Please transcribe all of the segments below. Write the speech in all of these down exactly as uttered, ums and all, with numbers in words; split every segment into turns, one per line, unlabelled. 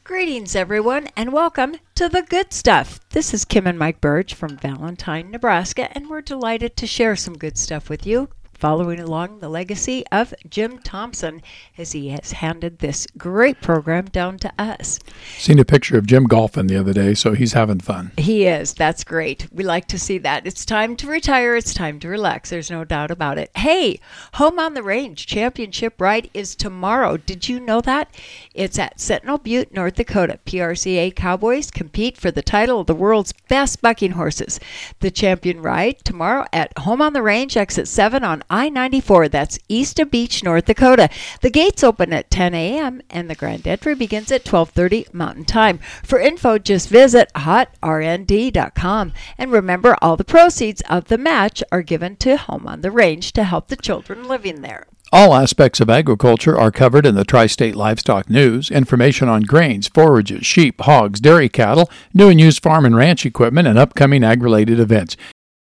Greetings, everyone, and welcome to The Good Stuff. This is Kim and Mike Burge from Valentine, Nebraska, and we're delighted to share some good stuff with you, following along the legacy of Jim Thompson as he has handed this great program down to us.
Seen a picture of Jim golfing the other day, so he's having fun.
He is. That's great. We like to see that. It's time to retire. It's time to relax. There's no doubt about it. Hey, Home on the Range Championship Ride is tomorrow. Did you know that? It's at Sentinel Butte, North Dakota. P R C A Cowboys compete for the title of the world's best bucking horses. The champion ride tomorrow at Home on the Range, exit seven on I ninety-four. That's east of Beach, North Dakota. The gates open at ten a.m. and the grand entry begins at twelve thirty Mountain Time. For info, just visit hot r n d dot com. And remember, all the proceeds of the match are given to Home on the Range to help the children living there.
All aspects of agriculture are covered in the Tri-State Livestock News. Information on grains, forages, sheep, hogs, dairy cattle, new and used farm and ranch equipment, and upcoming ag-related events.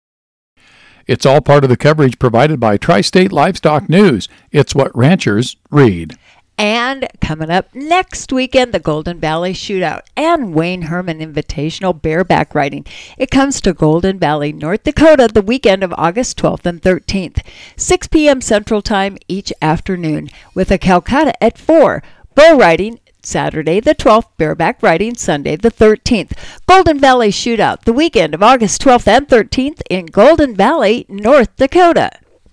It's all part of the coverage provided by Tri-State Livestock News. It's what ranchers read.
And coming up next weekend, the Golden Valley Shootout and Wayne Herman Invitational Bareback Riding. It comes to Golden Valley, North Dakota, the weekend of August twelfth and thirteenth, six p.m. Central Time each afternoon, with a Calcutta at four. Bull riding Saturday the twelfth, bareback riding Sunday the thirteenth. Golden Valley Shootout, the weekend of August twelfth and thirteenth in Golden Valley, North Dakota.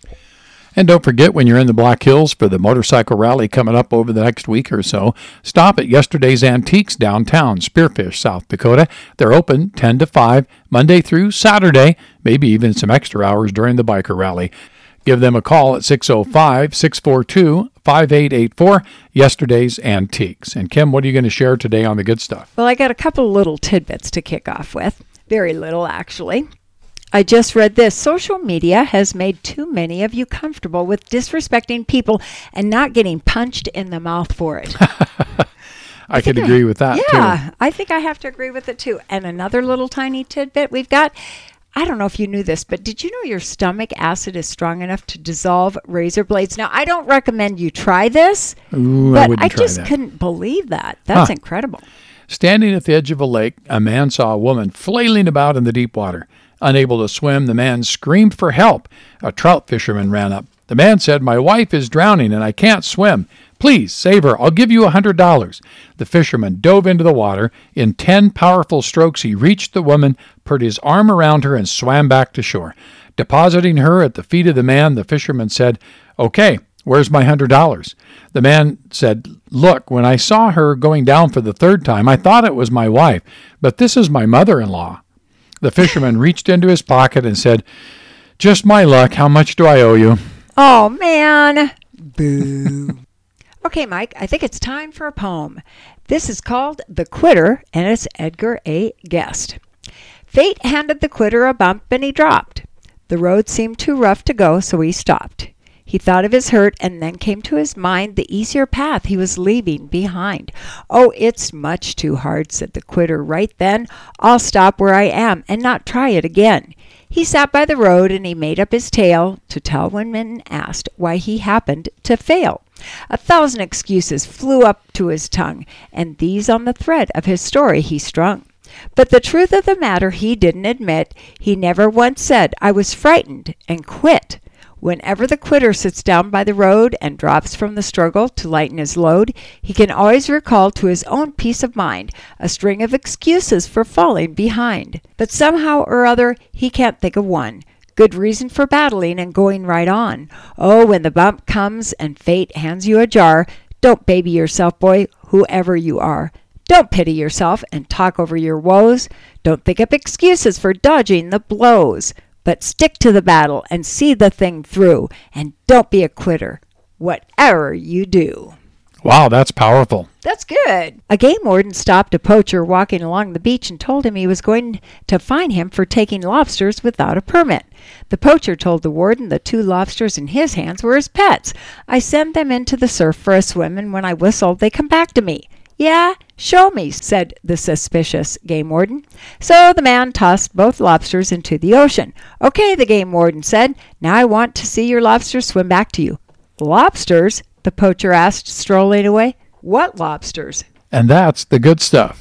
And don't forget, when you're in the Black Hills for the motorcycle rally coming up over the next week or so, stop at Yesterday's Antiques downtown, Spearfish, South Dakota. They're open ten to five, Monday through Saturday, maybe even some extra hours during the biker rally. Give them a call at six oh five, six four two, five eight eight four, Yesterday's Antiques. And Kim, what are you going to share today on the good stuff?
Well, I got a couple little tidbits to kick off with. Very little, actually. I just read this. Social media has made too many of you comfortable with disrespecting people and not getting punched in the mouth for it.
I, I could agree
I,
with that,
yeah,
too.
Yeah, I think I have to agree with it, too. And another little tiny tidbit we've got, I don't know if you knew this, but did you know your stomach acid is strong enough to dissolve razor blades? Now, I don't recommend you try this,
Ooh,
but
I, wouldn't
I
try
just
that.
couldn't believe that. That's
Huh.
incredible.
Standing at the edge of a lake, a man saw a woman flailing about in the deep water. Unable to swim, the man screamed for help. A trout fisherman ran up. The man said, "My wife is drowning and I can't swim. Please save her. I'll give you a hundred dollars." The fisherman dove into the water. In ten powerful strokes, he reached the woman, put his arm around her, and swam back to shore. Depositing her at the feet of the man, the fisherman said, "Okay, where's my hundred dollars?" The man said, "Look, when I saw her going down for the third time, I thought it was my wife, but this is my mother-in-law." The fisherman reached into his pocket and said, "Just my luck. How much do I owe you?"
Oh, man. Boo. Okay, Mike, I think it's time for a poem. This is called The Quitter, and it's Edgar A. Guest. Fate handed the quitter a bump, and he dropped. The road seemed too rough to go, so he stopped. He thought of his hurt, and then came to his mind the easier path he was leaving behind. "Oh, it's much too hard," said the quitter right then. "I'll stop where I am and not try it again." He sat by the road, and he made up his tale to tell when men asked why he happened to fail. A thousand excuses flew up to his tongue, and these on the thread of his story he strung. But the truth of the matter he didn't admit. He never once said, "I was frightened," and quit. Whenever the quitter sits down by the road and drops from the struggle to lighten his load, he can always recall to his own peace of mind a string of excuses for falling behind. But somehow or other he can't think of one. Good reason for battling and going right on. Oh, when the bump comes and fate hands you a jar, don't baby yourself, boy, whoever you are. Don't pity yourself and talk over your woes. Don't think up excuses for dodging the blows. But stick to the battle and see the thing through, and don't be a quitter, whatever you do.
Wow, that's powerful.
That's good. A game warden stopped a poacher walking along the beach and told him he was going to fine him for taking lobsters without a permit. The poacher told the warden the two lobsters in his hands were his pets. "I send them into the surf for a swim, and when I whistle, they come back to me." "Yeah, show me," said the suspicious game warden. So the man tossed both lobsters into the ocean. "Okay," the game warden said, "now I want to see your lobsters swim back to you." "Lobsters?" the poacher asked, strolling away. "What lobsters?"
And that's the good stuff.